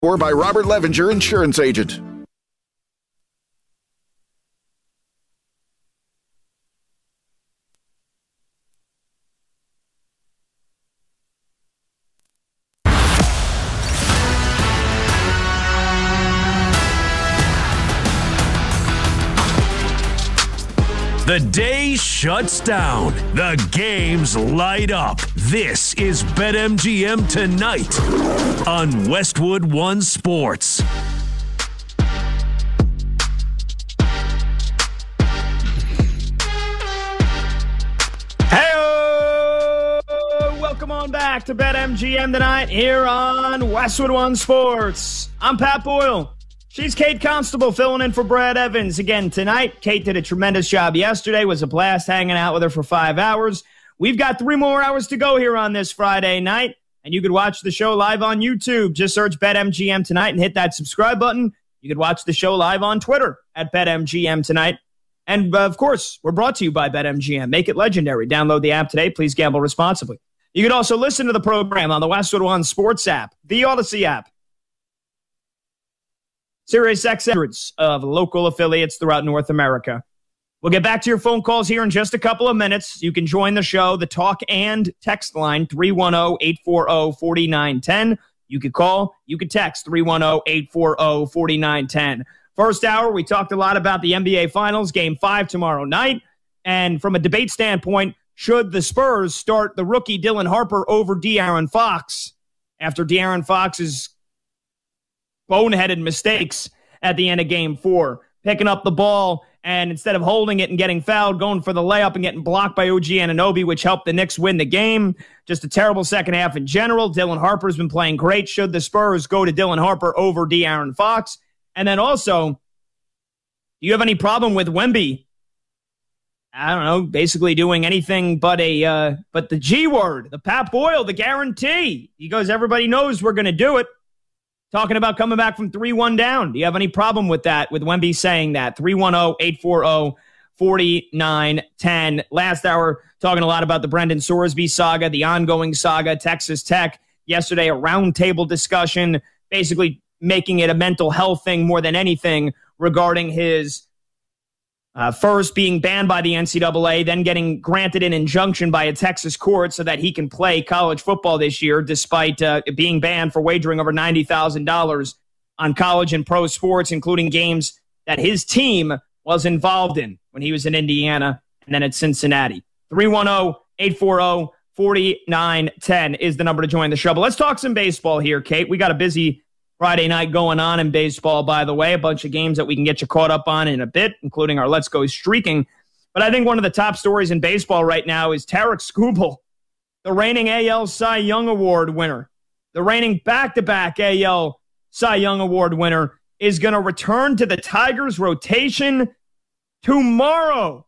Or by Robert Levinger, insurance agent. The day shuts down. The games light up. This is BetMGM Tonight on Westwood One Sports. Hey, welcome on back to BetMGM Tonight here on Westwood One Sports. I'm Pat Boyle. She's Kate Constable filling in for Brad Evans again tonight. Kate did a tremendous job yesterday. It was a blast hanging out with her for 5 hours. We've got 3 more hours to go here on this Friday night, and you could watch the show live on YouTube. Just search BetMGM Tonight and hit that subscribe button. You could watch the show live on Twitter at BetMGM Tonight. And, of course, we're brought to you by BetMGM. Make it legendary. Download the app today. Please gamble responsibly. You could also listen to the program on the Westwood One Sports app, the Odyssey app, SiriusXM, hundreds of local affiliates throughout North America. We'll get back to your phone calls here in just a couple of minutes. You can join the show, the talk and text line, 310-840-4910. You could call, you could text, 310-840-4910. First hour, we talked a lot about the NBA Finals, Game 5 tomorrow night. And from a debate standpoint, should the Spurs start the rookie Dylan Harper over De'Aaron Fox after De'Aaron Fox's boneheaded mistakes at the end of Game 4, picking up the ball and instead of holding it and getting fouled, going for the layup and getting blocked by OG Anunoby, which helped the Knicks win the game. Just a terrible second half in general. Dylan Harper's been playing great. Should the Spurs go to Dylan Harper over De'Aaron Fox? And then also, do you have any problem with Wemby, I don't know, basically doing anything but the G word, the Pat Boyle, the guarantee? He goes, everybody knows we're going to do it. Talking about coming back from 3-1 down. Do you have any problem with that, with Wemby saying that? 310-840-4910. Last hour, talking a lot about the Brendan Sorsby saga, the ongoing saga, Texas Tech. Yesterday, a roundtable discussion, basically making it a mental health thing more than anything regarding his first being banned by the NCAA, then getting granted an injunction by a Texas court so that he can play college football this year, despite being banned for wagering over $90,000 on college and pro sports, including games that his team was involved in when he was in Indiana and then at Cincinnati. 310-840-4910 is the number to join the show. But let's talk some baseball here, Kate. We got a busy Friday night going on in baseball, by the way. A bunch of games that we can get you caught up on in a bit, including our Let's Go Streaking. But I think one of the top stories in baseball right now is Tarik Skubal, the reigning AL Cy Young Award winner, the reigning back-to-back AL Cy Young Award winner, is going to return to the Tigers rotation tomorrow.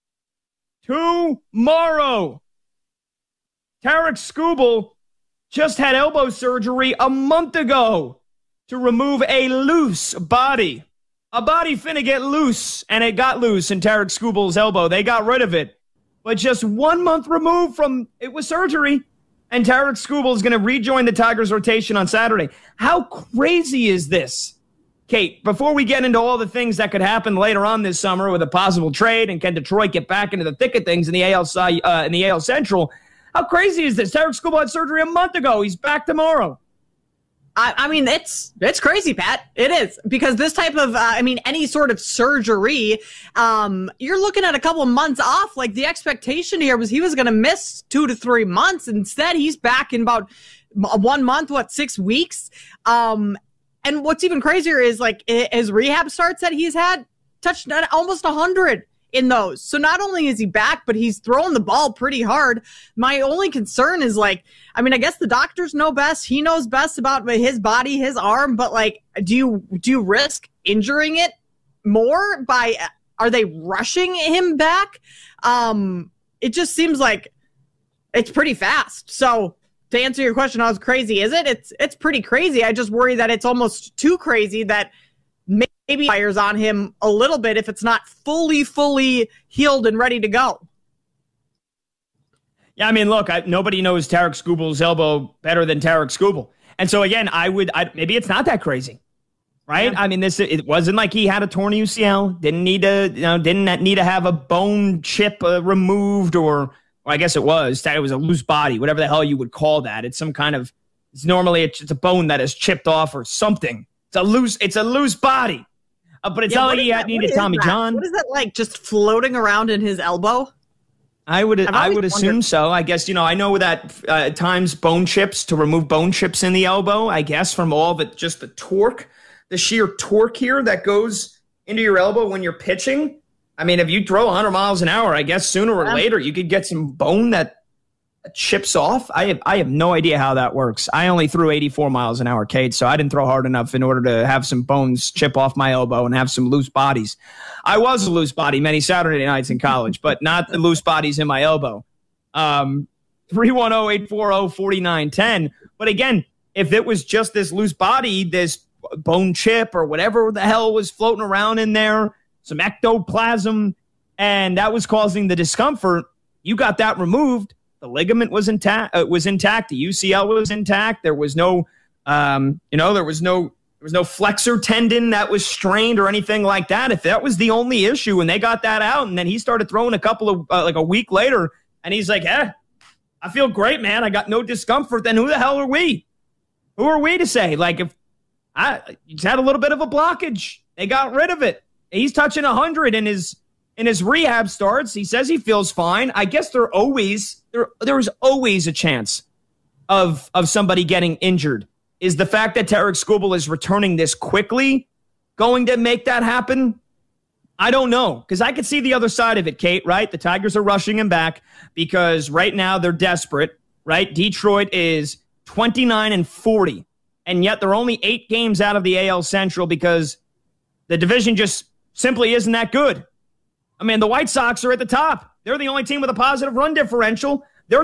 Tomorrow. Tarik Skubal just had elbow surgery a month ago to remove a loose body. A body finna get loose, and it got loose in Tarik Skubal's elbow. They got rid of it. But just 1 month removed from it was surgery, and Tarik Skubal is going to rejoin the Tigers rotation on Saturday. How crazy is this? Kate, before we get into all the things that could happen later on this summer with a possible trade, and can Detroit get back into the thick of things in the AL Central, how crazy is this? Tarik Skubal had surgery a month ago. He's back tomorrow. I mean, it's crazy, Pat. It is, because this type of, any sort of surgery, you're looking at a couple of months off. Like, the expectation here was he was going to miss 2 to 3 months. Instead, he's back in about 1 month, 6 weeks. And what's even crazier is, like, his rehab starts that he's had touched almost 100 in those. So not only is he back, but he's throwing the ball pretty hard. My only concern is, like, I guess the doctors know best. He knows best about his body, his arm, but, like, do you risk injuring it more are they rushing him back? It just seems like it's pretty fast. So to answer your question, how crazy is it? It's pretty crazy. I just worry that it's almost too crazy that maybe fires on him a little bit if it's not fully healed and ready to go. Yeah, look, nobody knows Tarik Skubal's elbow better than Tarik Skubal. And so again, maybe it's not that crazy, right? Yeah. I mean, it wasn't like he had a torn UCL, didn't need to have a bone chip removed, or I guess it was a loose body, whatever the hell you would call that. It's some kind of, it's normally it's a bone that is chipped off or something. It's a loose body. But it's not like he needed Tommy John. What is that like? Just floating around in his elbow? I would assume so. I guess, I know that at times bone chips, to remove bone chips in the elbow, I guess, from all the just the torque, the sheer torque here that goes into your elbow when you're pitching. I mean, if you throw 100 miles an hour, I guess sooner or later you could get some bone that chips off. I have no idea how that works. I only threw 84 miles an hour, Kate, so I didn't throw hard enough in order to have some bones chip off my elbow and have some loose bodies. I was a loose body many Saturday nights in college, but not the loose bodies in my elbow. 310-840-4910. But again, if it was just this loose body, this bone chip or whatever the hell was floating around in there, some ectoplasm, and that was causing the discomfort, you got that removed. The ligament was intact. The UCL was intact. There was no, there was no flexor tendon that was strained or anything like that. If that was the only issue, and they got that out, and then he started throwing a couple of like a week later, and he's like, I feel great, man. I got no discomfort. Then who the hell are we? Who are we to say? Like, if he's had a little bit of a blockage, they got rid of it. He's touching 100 in his rehab starts. He says he feels fine. I guess there is always a chance of somebody getting injured. Is the fact that Tarik Skubal is returning this quickly going to make that happen? I don't know, because I could see the other side of it, Kate, right? The Tigers are rushing him back because right now they're desperate, right? Detroit is 29-40, and yet they're only 8 games out of the AL Central because the division just simply isn't that good. I mean, the White Sox are at the top. They're the only team with a positive run differential. They're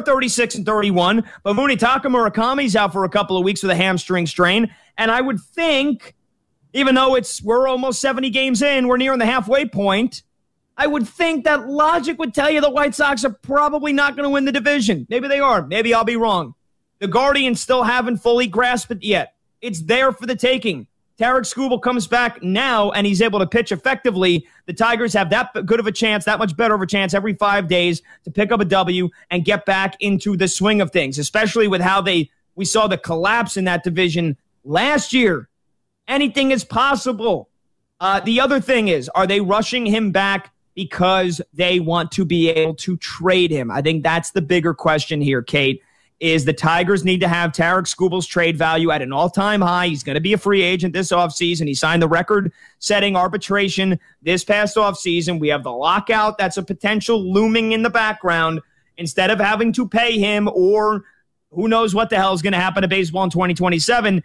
36-31, but Munetaka Murakami's out for a couple of weeks with a hamstring strain. And I would think, even though we're almost 70 games in, we're nearing the halfway point, I would think that logic would tell you the White Sox are probably not going to win the division. Maybe they are. Maybe I'll be wrong. The Guardians still haven't fully grasped it yet. It's there for the taking. Tarik Skubal comes back now and he's able to pitch effectively. The Tigers have that good of a chance, that much better of a chance every 5 days to pick up a W and get back into the swing of things, especially with how we saw the collapse in that division last year. Anything is possible. The other thing is, are they rushing him back because they want to be able to trade him? I think that's the bigger question here, Kate. Is the Tigers need to have Tarik Skubal's trade value at an all-time high. He's going to be a free agent this offseason. He signed the record-setting arbitration this past offseason. We have the lockout that's a potential looming in the background. Instead of having to pay him, or who knows what the hell is going to happen to baseball in 2027,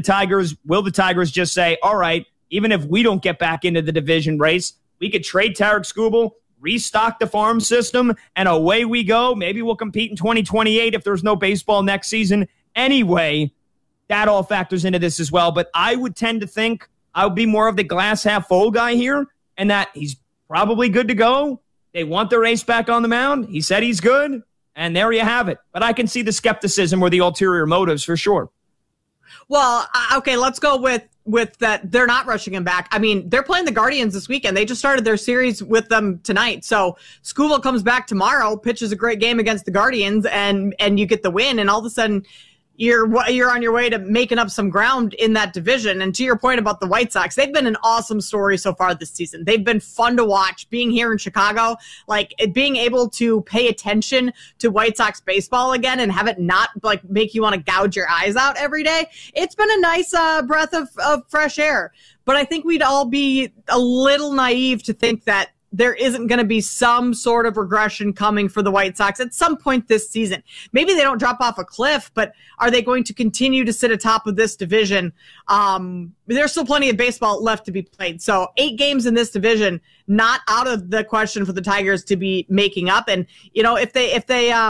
will the Tigers just say, all right, even if we don't get back into the division race, we could trade Tarik Skubal, restock the farm system, and away we go. Maybe we'll compete in 2028 if there's no baseball next season. Anyway, that all factors into this as well. But I would tend to think I would be more of the glass half full guy here, and that he's probably good to go. They want their ace back on the mound. He said he's good, and there you have it. But I can see the skepticism or the ulterior motives for sure. Well, okay, let's go with that. They're not rushing him back. I mean, they're playing the Guardians this weekend. They just started their series with them tonight. So Skubal comes back tomorrow, pitches a great game against the Guardians, and you get the win. And all of a sudden, you're on your way to making up some ground in that division. And to your point about the White Sox, they've been an awesome story so far this season. They've been fun to watch. Being here in Chicago, like being able to pay attention to White Sox baseball again and have it not like make you want to gouge your eyes out every day. It's been a nice breath of fresh air. But I think we'd all be a little naive to think that there isn't going to be some sort of regression coming for the White Sox at some point this season. Maybe they don't drop off a cliff, but are they going to continue to sit atop of this division? There's still plenty of baseball left to be played. So 8 games in this division, not out of the question for the Tigers to be making up. And, you know, if they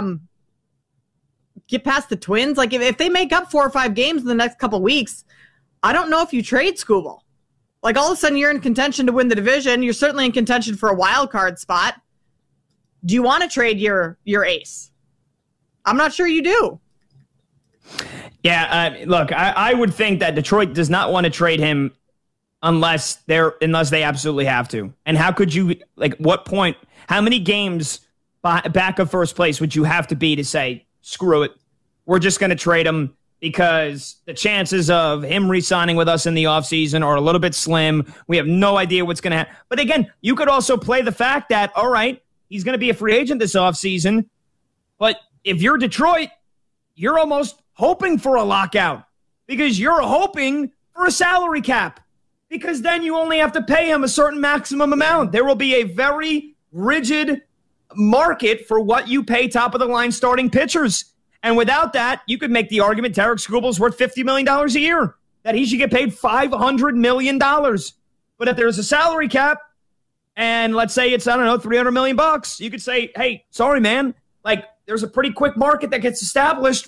get past the Twins, like if they make up 4 or 5 games in the next couple weeks, I don't know if you trade Skubal. Like, all of a sudden, you're in contention to win the division. You're certainly in contention for a wild card spot. Do you want to trade your ace? I'm not sure you do. Yeah, look, I would think that Detroit does not want to trade him unless they absolutely have to. And how could you, like, what point, how many games back of first place would you have to be to say, screw it, we're just going to trade him because the chances of him re-signing with us in the offseason are a little bit slim. We have no idea what's going to happen. But again, you could also play the fact that, all right, he's going to be a free agent this offseason, but if you're Detroit, you're almost hoping for a lockout because you're hoping for a salary cap because then you only have to pay him a certain maximum amount. There will be a very rigid market for what you pay top-of-the-line starting pitchers. And without that, you could make the argument Tarik Skubal's worth $50 million a year, that he should get paid $500 million. But if there's a salary cap, and let's say it's, I don't know, $300 million, you could say, hey, sorry, man, like, there's a pretty quick market that gets established.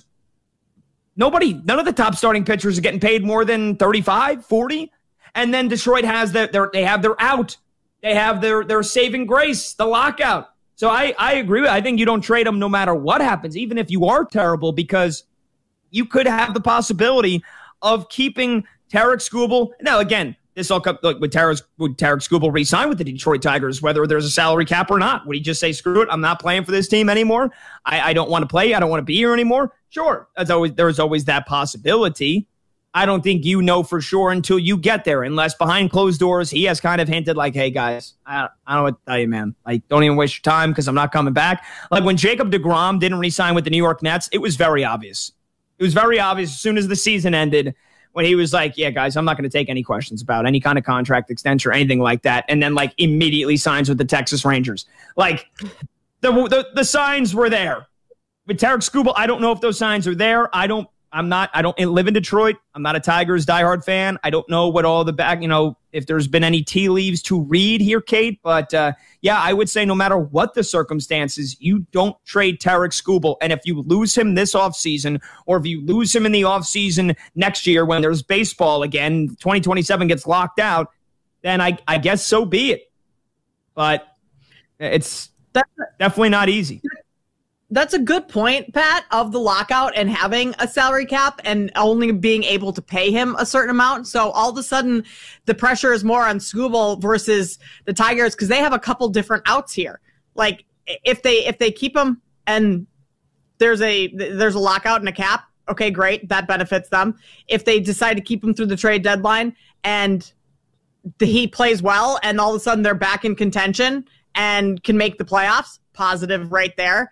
None of the top starting pitchers are getting paid more than 35, 40. And then Detroit has they have their out. They have their saving grace, the lockout. So I agree. I think you don't trade them no matter what happens, even if you are terrible, because you could have the possibility of keeping Tarik Skubal. Now, again, this all comes would Tarik Skubal re-sign with the Detroit Tigers, whether there's a salary cap or not? Would he just say, screw it, I'm not playing for this team anymore? I don't want to play. I don't want to be here anymore. Sure, there's always that possibility. I don't think you know for sure until you get there, unless behind closed doors, he has kind of hinted like, hey, guys, I don't know what to tell you, man. Like, don't even waste your time because I'm not coming back. Like when Jacob deGrom didn't re-sign with the New York Mets, it was very obvious. It was very obvious as soon as the season ended when he was like, yeah, guys, I'm not going to take any questions about any kind of contract extension or anything like that. And then like immediately signs with the Texas Rangers. Like the signs were there. With Tarik Skubal, I don't know if those signs are there. I don't live in Detroit. I'm not a Tigers diehard fan. I don't know what all the back, if there's been any tea leaves to read here, Kate. But yeah, I would say no matter what the circumstances, you don't trade Tarik Skubal. And if you lose him this offseason, or if you lose him in the offseason next year when there's baseball again, 2027 gets locked out, then I guess so be it. But it's definitely not easy. That's a good point, Pat, of the lockout and having a salary cap and only being able to pay him a certain amount. So all of a sudden, the pressure is more on Skubal versus the Tigers because they have a couple different outs here. Like if they keep him and there's a lockout and a cap, okay, great, that benefits them. If they decide to keep him through the trade deadline and he plays well and all of a sudden they're back in contention and can make the playoffs, positive right there.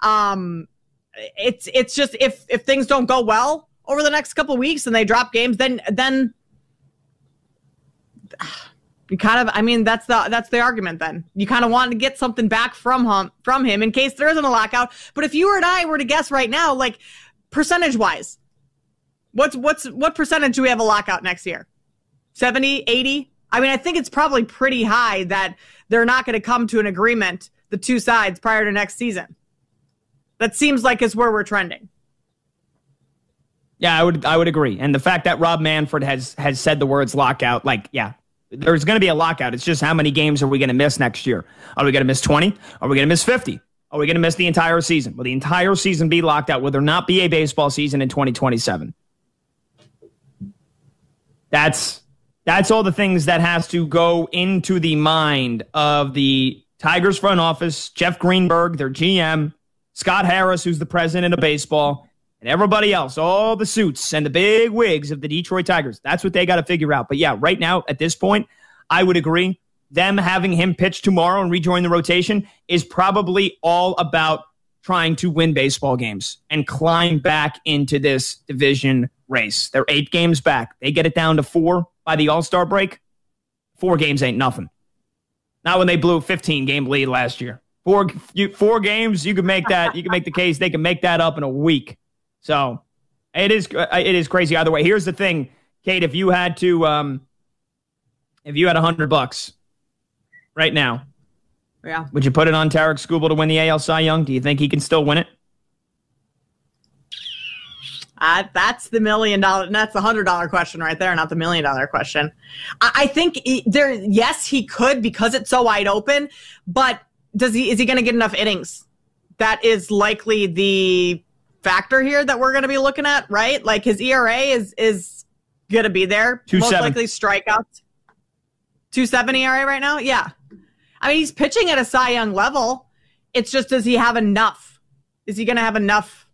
It's just if things don't go well over the next couple of weeks and they drop games, then you kind of, that's the argument. Then you kind of want to get something back from him in case there isn't a lockout. But if you and I were to guess right now, like percentage wise, what percentage do we have a lockout next year? 70, 80? I think it's probably pretty high that they're not going to come to an agreement, the two sides, prior to next season. That seems like it's where we're trending. Yeah, I would agree. And the fact that Rob Manfred has said the words lockout, like, yeah, there's going to be a lockout. It's just how many games are we going to miss next year? Are we going to miss 20? Are we going to miss 50? Are we going to miss the entire season? Will the entire season be locked out? Will there not be a baseball season in 2027? That's all the things that has to go into the mind of the Tigers front office, Jeff Greenberg, their GM, Scott Harris, who's the president of baseball, and everybody else, all the suits and the big wigs of the Detroit Tigers. That's what they got to figure out. But yeah, right now, at this point, I would agree. Them having him pitch tomorrow and rejoin the rotation is probably all about trying to win baseball games and climb back into this division race. They're 8 games back. They get it down to 4 by the All-Star break. 4 games ain't nothing. Not when they blew a 15-game lead last year. 4 games, you can make that. You can make the case they can make that up in a week. So it is crazy either way. Here's the thing, Kate. If you had $100 right now, yeah, would you put it on Tarik Skubal to win the AL Cy Young? Do you think he can still win it? That's the $1 million. That's the $100 question right there, not the $1 million question. I think yes, he could because it's so wide open, but is he going to get enough innings? That is likely the factor here that we're going to be looking at, right? Like his ERA is going to be there. 2.7. Most likely strikeouts. 2.7 ERA right now? Yeah. I mean, he's pitching at a Cy Young level. It's just, does he have enough? Is he going to have enough?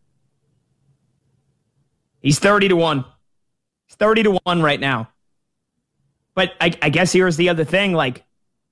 He's 30-1. He's 30-1 right now. But I guess here's the other thing. Like,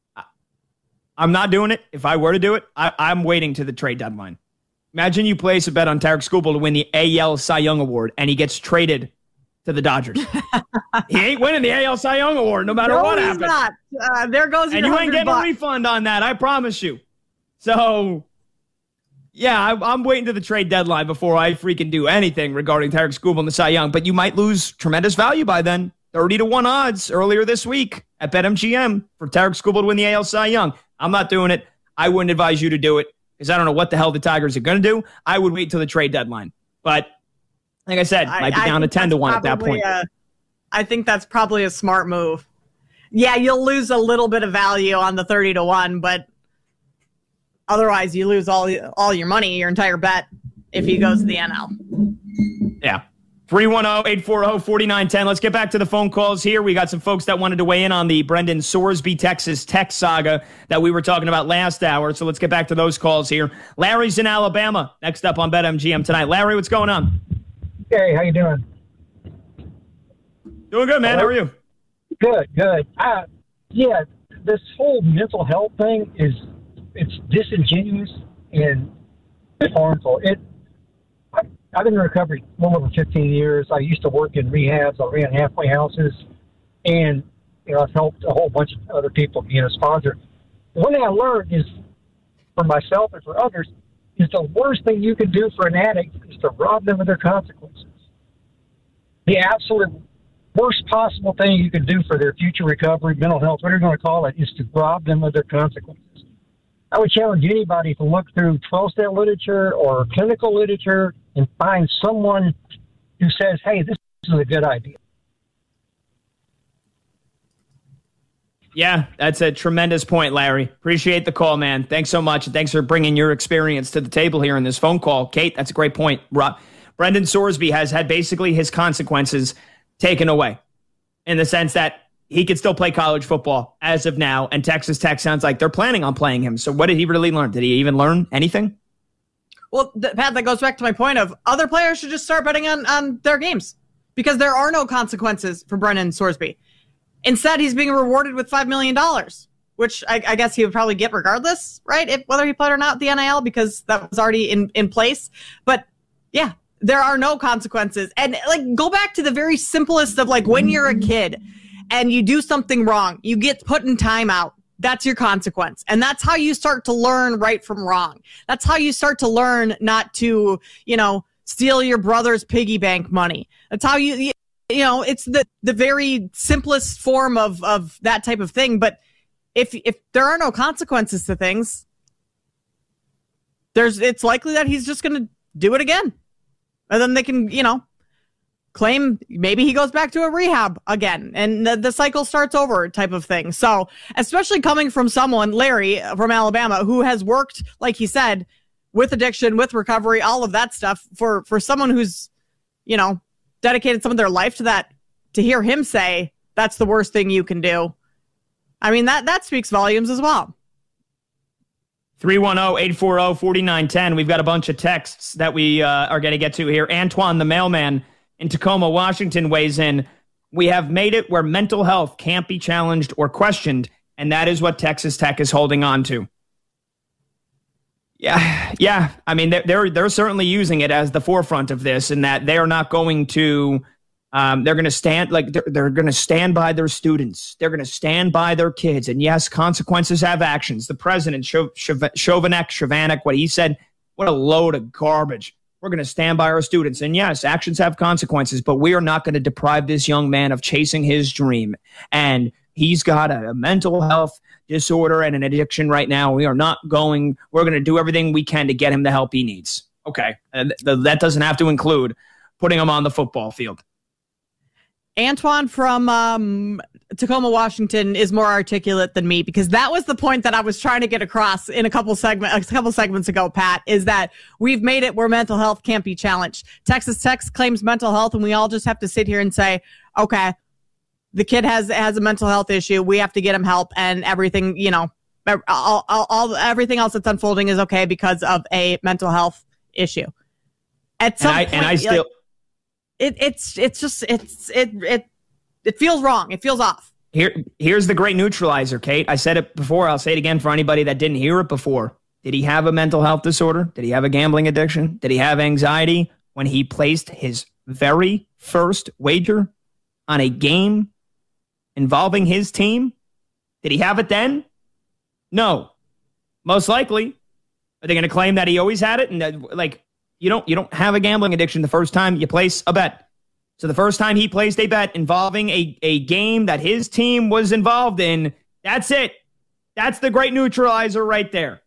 I'm not doing it. If I were to do it, I'm waiting to the trade deadline. Imagine you place a bet on Tarik Skubal to win the AL Cy Young Award, and he gets traded to the Dodgers. He ain't winning the AL Cy Young Award no matter what happens. Not. There goes your and you ain't getting $100. a refund on that, I promise you. So, yeah, I'm waiting to the trade deadline before I freaking do anything regarding Tarik Skubal and the Cy Young. But you might lose tremendous value by then. 30-1 odds earlier this week at BetMGM for Tarik Skubal to win the AL Cy Young. I'm not doing it. I wouldn't advise you to do it because I don't know what the hell the Tigers are going to do. I would wait till the trade deadline. But like I said, might be down to 10-1 at that point. I think that's probably a smart move. Yeah, you'll lose a little bit of value on the 30-1, but otherwise you lose all your money, your entire bet, if he goes to the NL. Yeah. 310-840-4910. Let's get back to the phone calls here. We got some folks that wanted to weigh in on the Brendan Sorsby, Texas Tech saga that we were talking about last hour. So let's get back to those calls here. Larry's in Alabama. Next up on BetMGM tonight. Larry, what's going on? Hey, how you doing? Doing good, man. Hello? How are you? Good. Yeah, this whole mental health thing it's disingenuous and harmful. I've been in recovery well over 15 years. I used to work in rehabs. I ran halfway houses, and I've helped a whole bunch of other people being a sponsor. One thing I learned is, for myself and for others, is the worst thing you can do for an addict is to rob them of their consequences. The absolute worst possible thing you can do for their future recovery, mental health, whatever you want to call it, is to rob them of their consequences. I would challenge anybody to look through 12-step literature or clinical literature and find someone who says, hey, this is a good idea. Yeah, that's a tremendous point, Larry. Appreciate the call, man. Thanks so much. And thanks for bringing your experience to the table here in this phone call. Kate, that's a great point. Brendan Sorsby has had basically his consequences taken away in the sense that he could still play college football as of now, and Texas Tech sounds like they're planning on playing him. So what did he really learn? Did he even learn anything? Well, Pat, that goes back to my point of other players should just start betting on their games because there are no consequences for Brendan Sorsby. Instead, he's being rewarded with $5 million, which I guess he would probably get regardless, right? Whether he played or not, the NIL, because that was already in place. But yeah, there are no consequences. And go back to the very simplest of when you're a kid and you do something wrong, you get put in timeout. That's your consequence. And that's how you start to learn right from wrong. That's how you start to learn not to, steal your brother's piggy bank money. That's how it's the very simplest form of that type of thing. But if there are no consequences to things, it's likely that he's just going to do it again. And then they can, claim maybe he goes back to a rehab again and the cycle starts over type of thing. So especially coming from someone, Larry from Alabama, who has worked, like he said, with addiction, with recovery, all of that stuff for someone who's, dedicated some of their life to that, to hear him say that's the worst thing you can do. I mean, that speaks volumes as well. 310-840-4910. We've got a bunch of texts that we are going to get to here. Antoine, the mailman in Tacoma, Washington, weighs in. We have made it where mental health can't be challenged or questioned, and that is what Texas Tech is holding on to. Yeah. I mean, they're certainly using it as the forefront of this, in that they are not going to. They're going to stand they're going to stand by their students. They're going to stand by their kids. And yes, consequences have actions. The president, Chovanec, what he said, what a load of garbage. We're going to stand by our students. And yes, actions have consequences, but we are not going to deprive this young man of chasing his dream. And he's got a mental health disorder and an addiction right now. We're going to do everything we can to get him the help he needs. Okay. And that doesn't have to include putting him on the football field. Antoine from Tacoma, Washington is more articulate than me, because that was the point that I was trying to get across in a couple segments ago, Pat, is that we've made it where mental health can't be challenged. Texas Tech claims mental health, and we all just have to sit here and say, okay, the kid has a mental health issue. We have to get him help, and everything, everything else that's unfolding is okay because of a mental health issue. At some point, it feels wrong. It feels off. Here's the great neutralizer, Kate. I said it before. I'll say it again for anybody that didn't hear it before. Did he have a mental health disorder? Did he have a gambling addiction? Did he have anxiety when he placed his very first wager on a game involving his team? Did he have it then? No. Most likely. Are they going to claim that he always had it? And that, you don't have a gambling addiction the first time you place a bet. So the first time he placed a bet involving a game that his team was involved in, that's it. That's the great neutralizer right there.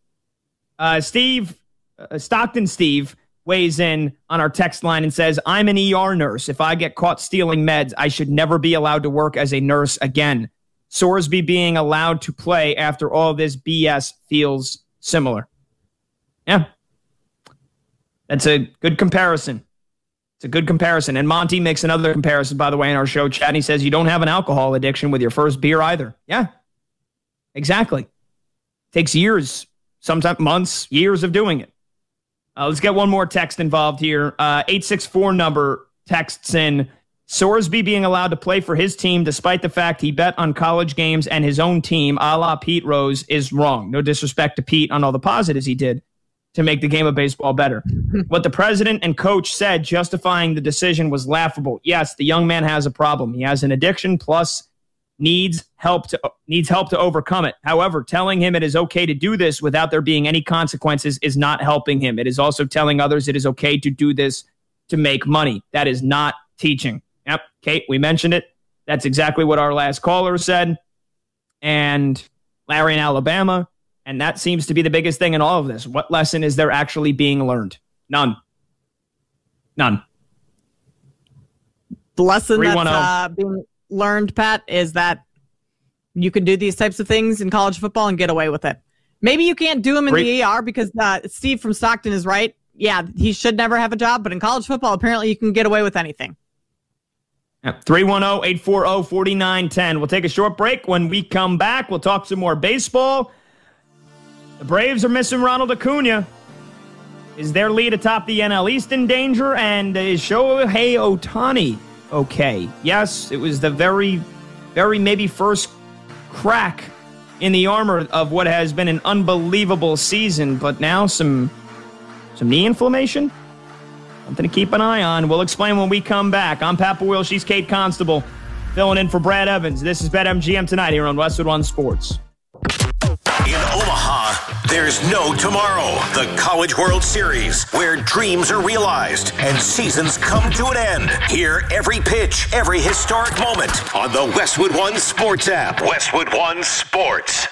Stockton Steve weighs in on our text line and says, I'm an ER nurse. If I get caught stealing meds, I should never be allowed to work as a nurse again. Sorsby being allowed to play after all this BS feels similar. Yeah. That's a good comparison. It's a good comparison. And Monty makes another comparison, by the way, in our show chat. And he says, you don't have an alcohol addiction with your first beer either. Yeah, exactly. Takes years, sometimes months, years of doing it. Let's get one more text involved here. 864 number texts in, Sorsby being allowed to play for his team despite the fact he bet on college games and his own team, a la Pete Rose, is wrong. No disrespect to Pete on all the positives he did to make the game of baseball better. What the president and coach said justifying the decision was laughable. Yes, the young man has a problem. He has an addiction, plus needs help to overcome it. However, telling him it is okay to do this without there being any consequences is not helping him. It is also telling others it is okay to do this to make money. That is not teaching. Yep, Kate, we mentioned it. That's exactly what our last caller said. And Larry in Alabama. And that seems to be the biggest thing in all of this. What lesson is there actually being learned? None. The lesson that's being learned, Pat, is that you can do these types of things in college football and get away with it. Maybe you can't do them in the ER because Steve from Stockton is right. Yeah, he should never have a job. But in college football, apparently you can get away with anything. 310-840-4910. We'll take a short break. When we come back, we'll talk some more baseball. The Braves are missing Ronald Acuna. Is their lead atop the NL East in danger? And is Shohei Ohtani okay? Yes, it was the very, very maybe first crack in the armor of what has been an unbelievable season. But now some knee inflammation? Something to keep an eye on. We'll explain when we come back. I'm Pat Boyle. She's Kate Constable. Filling in for Brad Evans. This is BetMGM tonight here on Westwood One Sports. In Omaha, there's no tomorrow. The College World Series, where dreams are realized and seasons come to an end. Hear every pitch, every historic moment on the Westwood One Sports app. Westwood One Sports.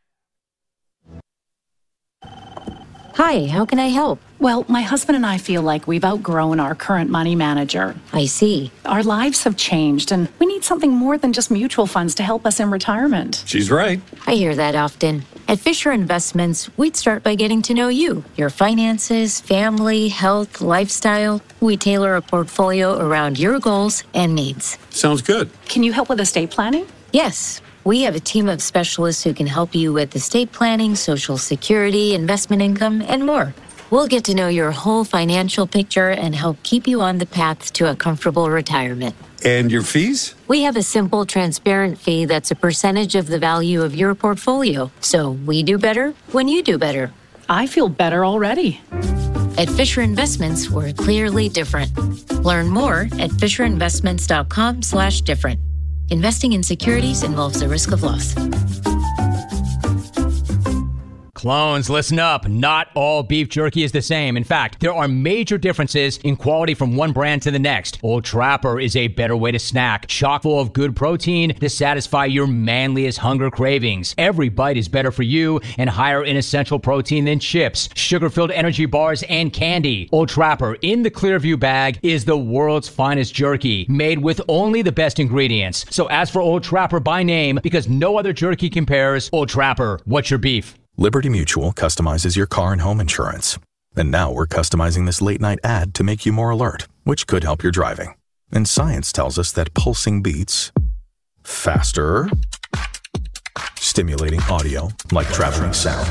Hi, how can I help? Well, my husband and I feel like we've outgrown our current money manager. I see. Our lives have changed, and we need something more than just mutual funds to help us in retirement. She's right. I hear that often. At Fisher Investments, we'd start by getting to know you, your finances, family, health, lifestyle. We tailor a portfolio around your goals and needs. Sounds good. Can you help with estate planning? Yes. We have a team of specialists who can help you with estate planning, Social Security, investment income, and more. We'll get to know your whole financial picture and help keep you on the path to a comfortable retirement. And your fees? We have a simple, transparent fee that's a percentage of the value of your portfolio. So we do better when you do better. I feel better already. At Fisher Investments, we're clearly different. Learn more at FisherInvestments.com/different. Investing in securities involves the risk of loss. Clones, listen up. Not all beef jerky is the same. In fact, there are major differences in quality from one brand to the next. Old Trapper is a better way to snack, chock full of good protein to satisfy your manliest hunger cravings. Every bite is better for you and higher in essential protein than chips, sugar-filled energy bars, and candy. Old Trapper in the Clearview bag is the world's finest jerky, made with only the best ingredients. So ask for Old Trapper by name because no other jerky compares. Old Trapper, what's your beef? Liberty Mutual customizes your car and home insurance. And now we're customizing this late-night ad to make you more alert, which could help your driving. And science tells us that pulsing beats faster, stimulating audio like traveling sound,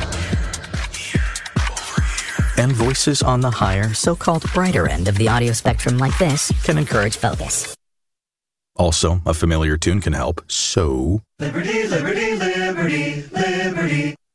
and voices on the higher, so-called brighter end of the audio spectrum like this can encourage focus. Also, a familiar tune can help, so... Liberty, liberty, liberty, liberty.